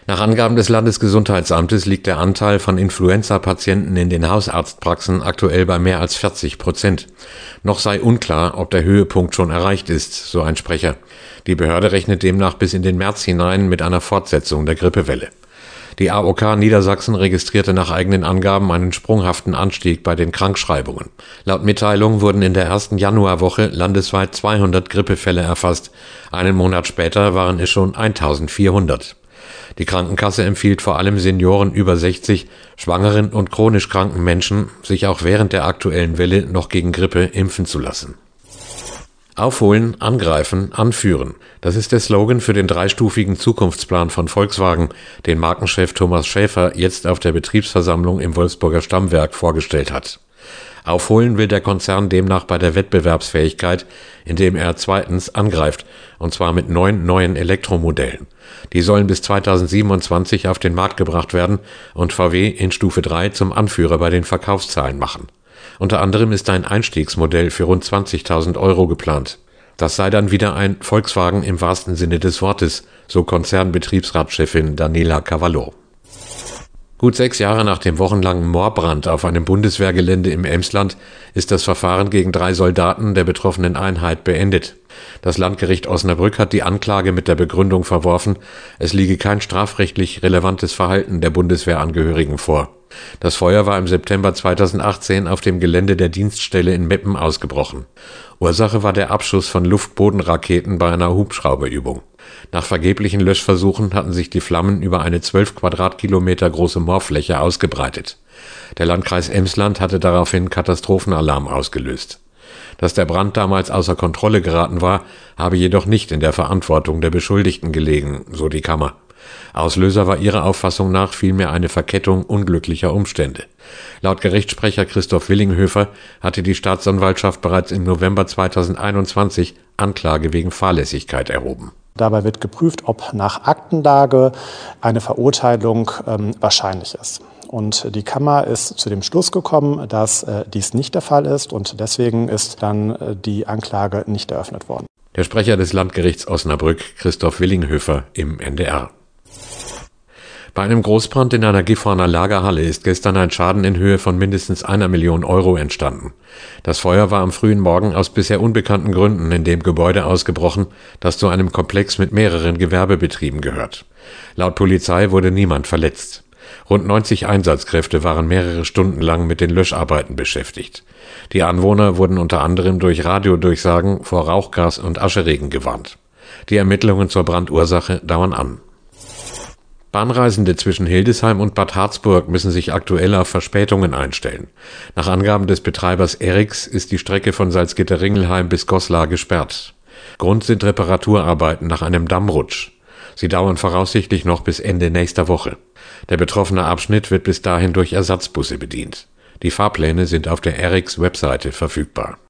Nach Angaben des Landesgesundheitsamtes liegt der Anteil von Influenza-Patienten in den Hausarztpraxen aktuell bei mehr als 40%. Noch sei unklar, ob der Höhepunkt schon erreicht ist, so ein Sprecher. Die Behörde rechnet demnach bis in den März hinein mit einer Fortsetzung der Grippewelle. Die AOK Niedersachsen registrierte nach eigenen Angaben einen sprunghaften Anstieg bei den Krankschreibungen. Laut Mitteilung wurden in der ersten Januarwoche landesweit 200 Grippefälle erfasst. Einen Monat später waren es schon 1400. Die Krankenkasse empfiehlt vor allem Senioren über 60, schwangeren und chronisch kranken Menschen, sich auch während der aktuellen Welle noch gegen Grippe impfen zu lassen. Aufholen, angreifen, anführen. Das ist der Slogan für den dreistufigen Zukunftsplan von Volkswagen, den Markenchef Thomas Schäfer jetzt auf der Betriebsversammlung im Wolfsburger Stammwerk vorgestellt hat. Aufholen will der Konzern demnach bei der Wettbewerbsfähigkeit, indem er zweitens angreift, und zwar mit 9 neuen Elektromodellen. Die sollen bis 2027 auf den Markt gebracht werden und VW in Stufe 3 zum Anführer bei den Verkaufszahlen machen. Unter anderem ist ein Einstiegsmodell für rund 20.000 € geplant. Das sei dann wieder ein Volkswagen im wahrsten Sinne des Wortes, so Konzernbetriebsratschefin Daniela Cavallo. Gut 6 Jahre nach dem wochenlangen Moorbrand auf einem Bundeswehrgelände im Emsland ist das Verfahren gegen 3 Soldaten der betroffenen Einheit beendet. Das Landgericht Osnabrück hat die Anklage mit der Begründung verworfen, es liege kein strafrechtlich relevantes Verhalten der Bundeswehrangehörigen vor. Das Feuer war im September 2018 auf dem Gelände der Dienststelle in Meppen ausgebrochen. Ursache war der Abschuss von Luft-Boden-Raketen bei einer Hubschrauberübung. Nach vergeblichen Löschversuchen hatten sich die Flammen über eine 12 Quadratkilometer große Moorfläche ausgebreitet. Der Landkreis Emsland hatte daraufhin Katastrophenalarm ausgelöst. Dass der Brand damals außer Kontrolle geraten war, habe jedoch nicht in der Verantwortung der Beschuldigten gelegen, so die Kammer. Auslöser war ihrer Auffassung nach vielmehr eine Verkettung unglücklicher Umstände. Laut Gerichtssprecher Christoph Willinghöfer hatte die Staatsanwaltschaft bereits im November 2021 Anklage wegen Fahrlässigkeit erhoben. Dabei wird geprüft, ob nach Aktenlage eine Verurteilung wahrscheinlich ist. Und die Kammer ist zu dem Schluss gekommen, dass dies nicht der Fall ist und deswegen ist dann die Anklage nicht eröffnet worden. Der Sprecher des Landgerichts Osnabrück, Christoph Willinghöfer, im NDR. Bei einem Großbrand in einer Gifhorner Lagerhalle ist gestern ein Schaden in Höhe von mindestens 1 Million € entstanden. Das Feuer war am frühen Morgen aus bisher unbekannten Gründen in dem Gebäude ausgebrochen, das zu einem Komplex mit mehreren Gewerbebetrieben gehört. Laut Polizei wurde niemand verletzt. Rund 90 Einsatzkräfte waren mehrere Stunden lang mit den Löscharbeiten beschäftigt. Die Anwohner wurden unter anderem durch Radiodurchsagen vor Rauchgas und Ascheregen gewarnt. Die Ermittlungen zur Brandursache dauern an. Bahnreisende zwischen Hildesheim und Bad Harzburg müssen sich aktuell auf Verspätungen einstellen. Nach Angaben des Betreibers ERIX ist die Strecke von Salzgitter-Ringelheim bis Goslar gesperrt. Grund sind Reparaturarbeiten nach einem Dammrutsch. Sie dauern voraussichtlich noch bis Ende nächster Woche. Der betroffene Abschnitt wird bis dahin durch Ersatzbusse bedient. Die Fahrpläne sind auf der ERIX-Webseite verfügbar.